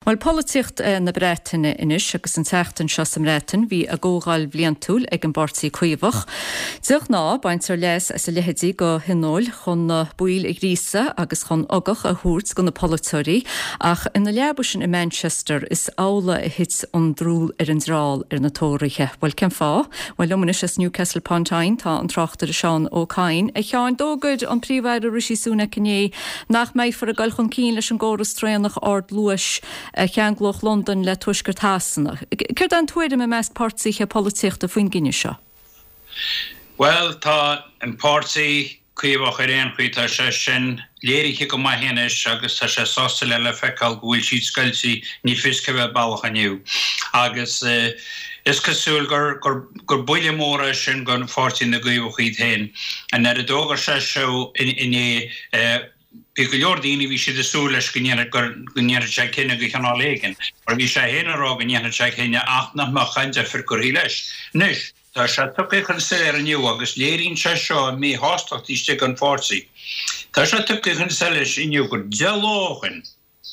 Well políocht na Breataine inis agus an teachtain seo sam réitin hí a ggógáil bliantúil ag an Bartaí Cuíomhach. Tuach ná baintear leis as a lehéadí go hinóil chun buil ag rísa agus chun agach a thuairt go na políochtaí ach in na leabhaisin in Manchester is ála a hit an drúil ar an dráil ar na tóirithe. Well cem fá, well lumanis is Newcastle upon Tyne tá an trachtar a Seán Ó Cadhain. A cheann dógad an príomhhaid a Rishi Sunak inné nach méid for a gail chun cín leis an góras tréanach ard luis chean gloch London le tuisgur tásanna. Cir an tuaide me meas pártaí políochta faoin gine seo? Well, tá an Pártaí Cuíomhach ar aon chuí tá sé sin léiriche go maithhéanis agus tá sé sásta le feicáil go bhfuil siad scailtí ní fisce bheith bailach aniu. Agus is cosúil gur buile móra sin gon Pártaí na Cuíomhachaí hain. An ar a dógar sé seo in Bhí go leor daoine bhí siad asúil leis go nnéanad sé cinenne go cheanná léigen, ar bhí sé héanará go nnéanad sé cinenne ach nach má chainte fir goí leis. Nis, tá sé tucha chun sé aniu agus léiríonn sé seo mé hástacht iste an Pártaí. Tá sé tucha chun sé leis inniu gur dealóchan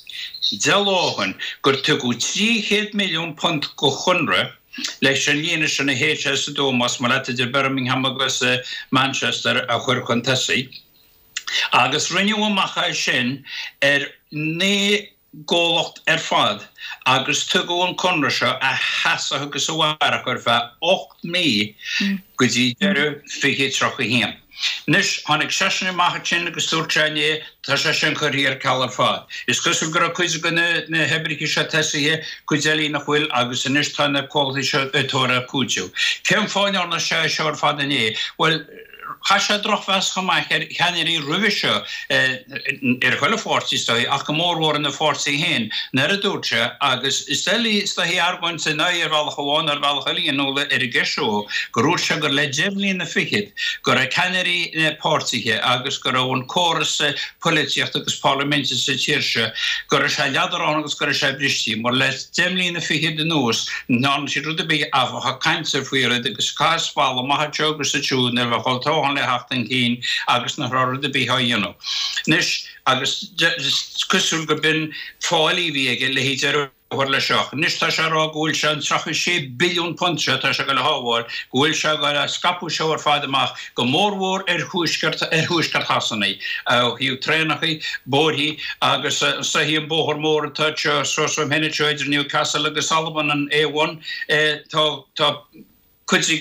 gur tugu 300 milliún punt go chunra leis an líana sin na HS Dómas mar leidir Birmingham agus Manchester a chuir chun tasaí. Agus rinne macha sin né ggólacht fad agus tugu an conra seo a heasa agus bhhara gur bheith 8 mí go dtí deire fiche trocha héan. Nis tháinig seasanna macha sin agus dúirteine tá sé sin chuiríar ceall fad. Is cosúil gur chuide go na hebrici se tesaithe chuidealaí nach bhfuil agus inis tá na cóiltaí seo tóra cúteú. Ceann fáinear na sé seoir fad inné? Well, Hasha drochfas gemaakt Henry Ruvische chuile Pártaí ach go mór war na Pártaí heen nar a dúirte agus isteli sta hí argain sa nair val goháin ar val chalíonóla ar a geisio goúir se gur le jemlín na fichiid gur a Henry Pártaíthe agus gur an choras políocht agus parlamente sa tíirse gur a sé leadarrán agus gur a sé bristí mar le jemlín na fichiid den nús ná si rud a bí a cancer fuire agus cáspála maithe teogus sa túún ar bh le haftan cín agus na rá de bí haíanú. Nis agus cosúil go bin fáilí bhíige le héidir le seach. Nis tá se rá gúil se an 3 billiún punt se tá se go le hábhar, gúil se go a scapú seoir fáidamach go mórmhór thuúiscar hasannaí. Hiú trénachaí, bórthaí agus sa hí an bóthar mór an tuite sosam heniteidir Newcastle agus Sullivan an A1 tá cuidí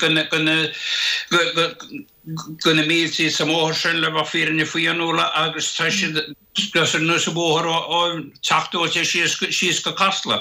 gona míltí sa móthir sin le bh fíranne faoanúla agus tá siad nu sa bóthar ó teachtóte síos go casla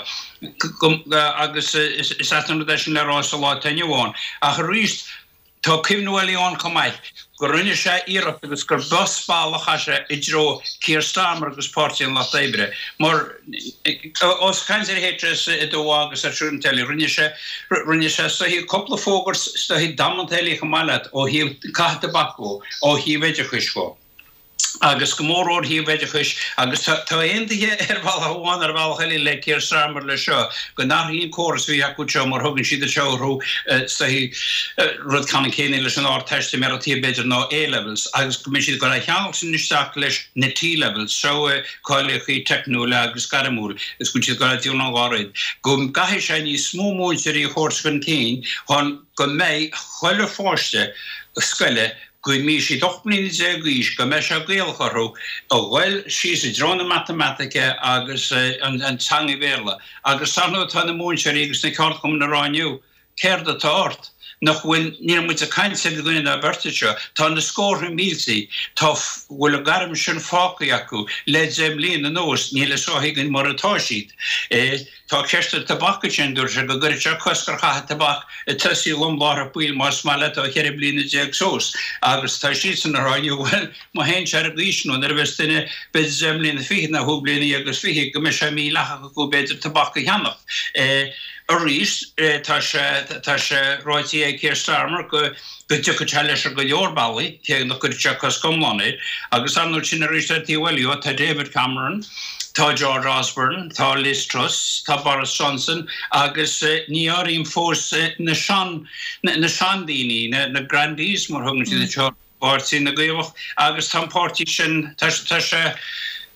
agus is an sin le rá sa lá tainneháin. A ríist tá cimhnúáilíán cumáid. Go rinne sé íireach agus gur bospálacha sé i dro Keir Starmer agus Pártaí an Lá Deibre. Mar os caiintear héitris i dó agus ar siúrin teili rinne sé sa hí coppla fógur sa hí damantéili chamáile ó hí caithta bacó ó hí beidir chuiscó. Agus go mór hí beidir chuis agus tá aontaithe ar bhil háin ar bhil chailí le Keir Starmer le seo go nachíon choras bhí acu seo mar thugann siad a seohrú sa hí rud canna céine leis an áirteiste mar atí beidir ná A-levels agus go siad go cheann sin isteach leis na T-levels seo cáilechaí technúla agus garamúil is go siad go dtíú ná gáid. Go gaithé sé ní smó múiltearí chórscan céin chun go méid chuile fáiste scoile Gwy mi si dochblin gís go me se gaelcharú a bhfuil si a drona matematica agus an tangi verla agus sanú tanna múnseir agus na cart chum na rániu ceir a tart nach bhfuil ní mu a caiinse goine a bertise tá na scóir míltí tá bhfuil a garm sin fácaí acu le zemlín na nós ní le sóhigann mar atá siad. Tá ceiste tabaca sin dúir se go gurir se coscar chatha tabach i tusaí lombáir a buil mar smáile a cheir blina deag sós agus tá siad san rániu bhfuil má héin se a glísnú ar bheits duine beidir zemlín na fihi na thublina agus fihi go me sé mí lecha go beidir tabaca cheannach. A rís tá sé ráití é Keir Starmer go tucha leis go leorbálaí te nach gur teachchas comláid agus anú sin a ríiste tíhfuilú tá David Cameron, tá George Osborne, tá Liz Truss, tá Boris Johnson agus níorín fós na seandaoine na grandees mar thugann siad Pártaí na Gaelach agus tá Pártaí sin tá sé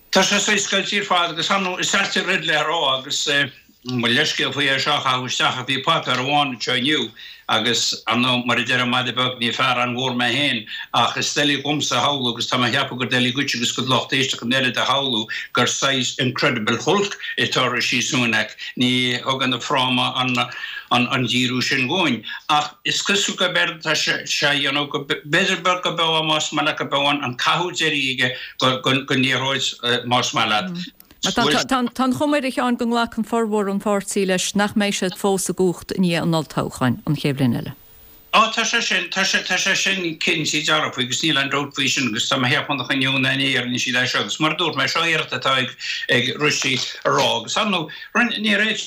Tá sé scoiltír fád agus han is serte rid le rá agus leiscéil faoi seach ahuisteach a bhí pat ar bháin teniu agus an mar de maiide bag ní fear an bhór me héin ach is steli gomsa haú agus tá heappa gur déli guti agus go lochtéiste go neile a haú gur 6 incredible hulk i tar síúnach ní hagan na fráma an díú sin ggóin. Ach is cosú go ber sé go beidir go be más me go beáin an caúéige go níróid más me. Tá chumir ich an gon lech an forhór an fátíí leis nach mééis sé fós a gúcht ní an altáchain an chéblin eile. Tá sé sin cin sí dearap agus níl an roadvision agus tá heappan chuún éar ní si segus mar dúr me seoirta tá ag ruí arágus. An ní réit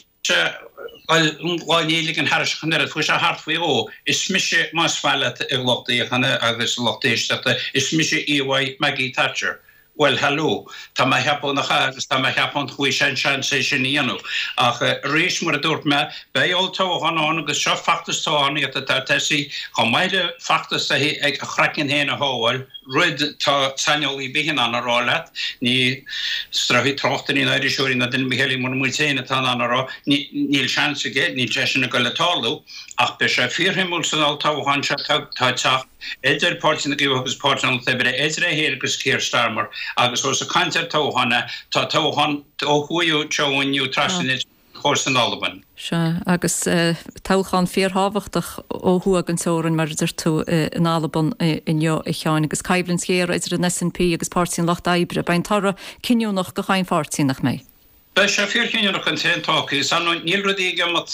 gáinélig an Harris chunnne fu a hartfuí ó is mise más feile ag lochtaíchanna agus lochtéisteachta is mise EY Maggie Thatcher. Well, hello. Tá mai heapon nach agus tá mai heapon chuí sin sin íanú. Ach rééis mar a dúirt me béoltáán agus seo factastáí a teí chu maide factas ag a chrecin héna háil, ruid tá sanolí bihin an arálet, ní strahí trochtan í idirsúí na den behéling mar mutéine tá anrá níl seanige ní teisina go letáú, ach be sé fíorhimúil san altáhan se táteach idir pána go agus pána tebre éidir héir agus céir starmar agus os a cantar tóhanna tá tóhan ó chuú teoinniu trasinid chósan Alban. Se agus táchan fíorhabhachtach óthú an tóran mar idir tú in Alban inneo I cheáin agus caiblinn céir idir an SNP agus pártíín Locht Ibre, bain tara cinú nach go chain fártíí nach mé. Be sé fíorchéine nach an tétáí san níl rudíige mat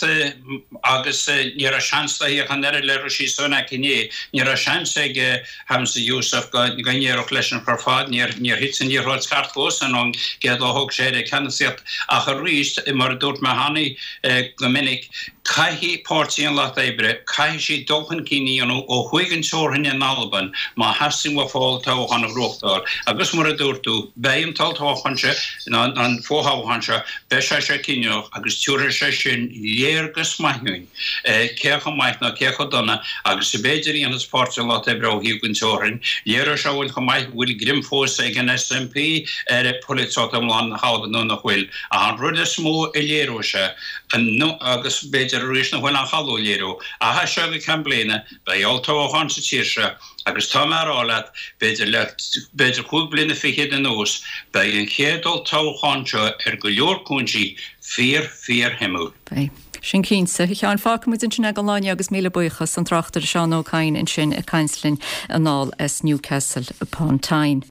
agus ní a seansta í an er le sí sona cinné, ní a seansa ige hamsa Josef go gainéach leis an farfád níor hitsan níorráid cartfós an géad áthg sé chenaíocht ach a ríist I mar dúirt me hánaí go minic caihí pártíín Locht Ibre, caihí sí dulchan cííanú ó chuigann seorthain in Alban má hasing wa fáil táchan a bhróchtár. Agus mar a dúirtú béim taltáchanse an fóháhanse be sé cineoch agus túra sé sin léargus maithúin cecha maithna cecha donna agus beidirí an spáte Locht Ibre hígann teorin, léar se bhfuil go maith bhfuil grimfós ag an SNP politsátamláán hádanú nach bhfuil a an rud is smó I léirú se agus beidir rééis na bhfuil an chaú léirú a ha se go can bléine be altáchan sa tíirse agus tá marrálat beidir chuig blina fiché den nós be an chédal táchanseo go leorcúntí fíor himú. Sin cínsa, ich an fácamid in sin ag an láine agus míle buchas an trachtar Seán Ó Cadhain in sin a Cainslinn an nál as Newcastle upon Tyne.